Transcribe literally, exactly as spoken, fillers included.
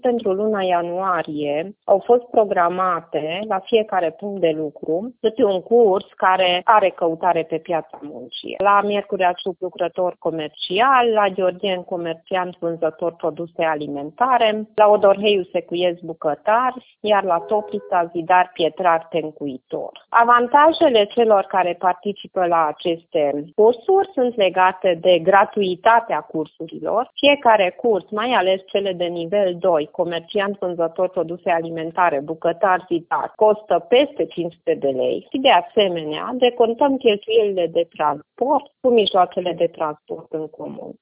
Pentru luna ianuarie au fost programate la fiecare punct de lucru câte un curs care are căutare pe piața muncii. La Miercurea Ciuc, lucrător comercial, la Georgien, comerciant vânzător produse alimentare, la Odorheiu Secuiesc, bucătar, iar la Toplița zidar, pietrar, tencuitor. Avantajele celor care participă la aceste cursuri sunt legate de gratuitatea cursurilor. Fiecare curs, mai ales cele de nivel doi, comerciant vânzător produse alimentare, bucătar zidar, costă peste cinci sute de lei și de asemenea decontăm cheltuielile de transport cu mijloacele de transport în comun.